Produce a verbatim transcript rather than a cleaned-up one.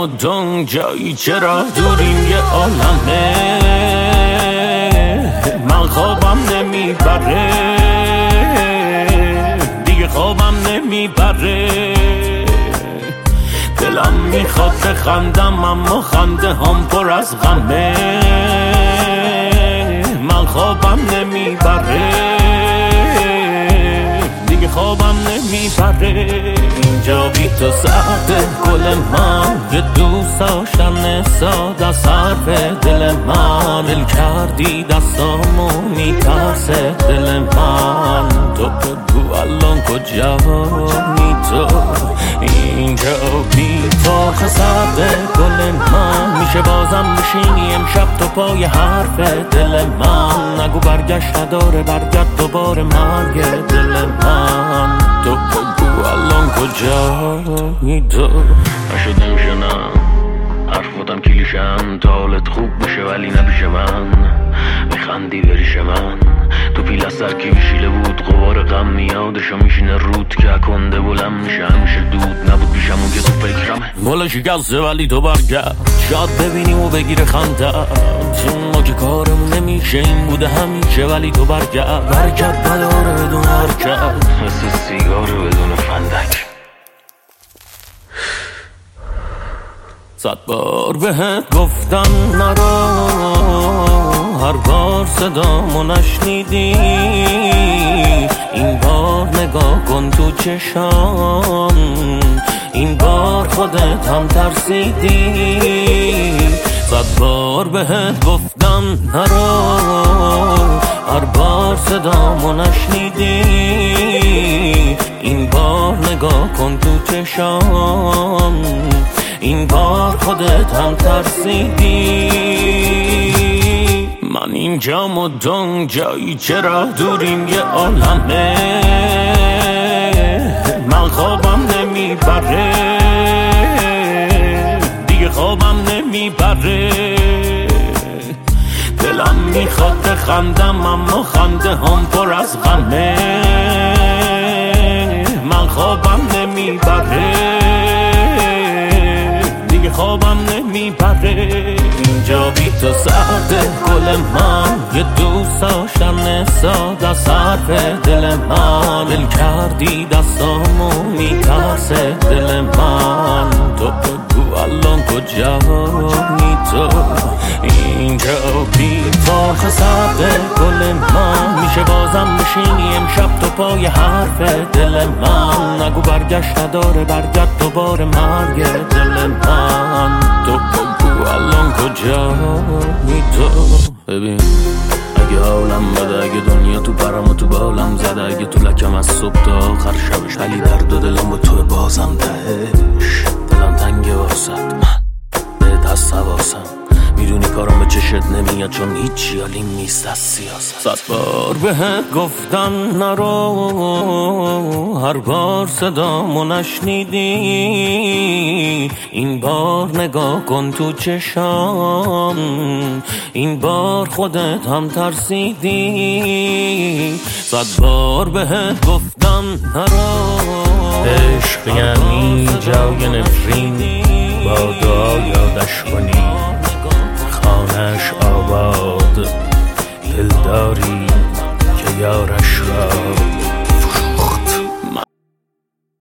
مدام جایی چرا دوریم یه عالمه من خوابم نمیبره دیگه خوابم نمیبره دلم میخواد بخندم اما خنده هم پر از غمه من خوابم نمیبره دیگه خوابم نمیبره اینجا بی تو سرده گل من یه دوست داشتن ساده حرف دل من دل کردی دستامو میترسه دل من تو بگو الان کجایی تو اینجا بی تو خسرده گل من میشه بازم بشینی امشب تو پای حرف دل من نگو برگشت نداره برگرد دوباره مرگ دل من تو بگو الان کجایی تو نشده میشه نه حرفاتم کلیشن تا حالت خوب بشه ولی نبیشه من میخندی بریش من تو پیل از سر کی میشیله بود غبار غم میادشو میشینه رود که کنده بلند میشه همیشه دود نبود پیشم اون که تو فکرمه والا شکسته ولی تو برگرد شاید ببینیم و بگیره خنده چون ما که کارمون نمیشه این بوده همیشه ولی تو برگرد برگرد بلاره بدون حرکت مثل سیگار بدون فندک صد بار بهت گفتم نرو هر بار صدامو نشنیدی این بار نگاه کن تو چشام این بار خودت هم ترسیدی صد بار بهت گفتم نرو هر بار صدامو نشنیدی این بار نگاه کن تو چشام این بار خودت هم ترسیدی من اینجا مدام جایی چرا دوریم یه عالمه من خوابم نمیبره دیگه خوابم نمیبره دلم میخواد بخندم اما خنده هم پر از غمه من خوابم نمیبره خوابم نمیبره اینجا بی تو سرده گل من یه دوست داشتن ساده حرف دل من دل کردی دستامو میترسه دل من تو بگو الان کجایی تو اینجا بی تو خسرده گل من میشه بازم بشینی امشب تو پای حرف دل من نگو برگشت نداره برگرد دوباره مرگ دل من تو بگو الان کجایی تو ببین اگه حالم بده اگه دنیا تو پرم و تو بالم زده اگه تو لکم از صبح تا آخر شبش ولی درد و دلم با تو بازم تهش دلم تنگه واسد من بهت هست حواسم میدونی کارم به چشت نمیاد چون هیچی حالیم نیست از سیاست صد بار بهت گفتم نرو هر بار صدامو نشنیدی این بار نگاه کن تو چشام این بار خودت هم ترسیدی صد بار بهت گفتم نرو عشق یعنی جای نفرین با دعا یادش کنی خانش آباد دلداری که یارش را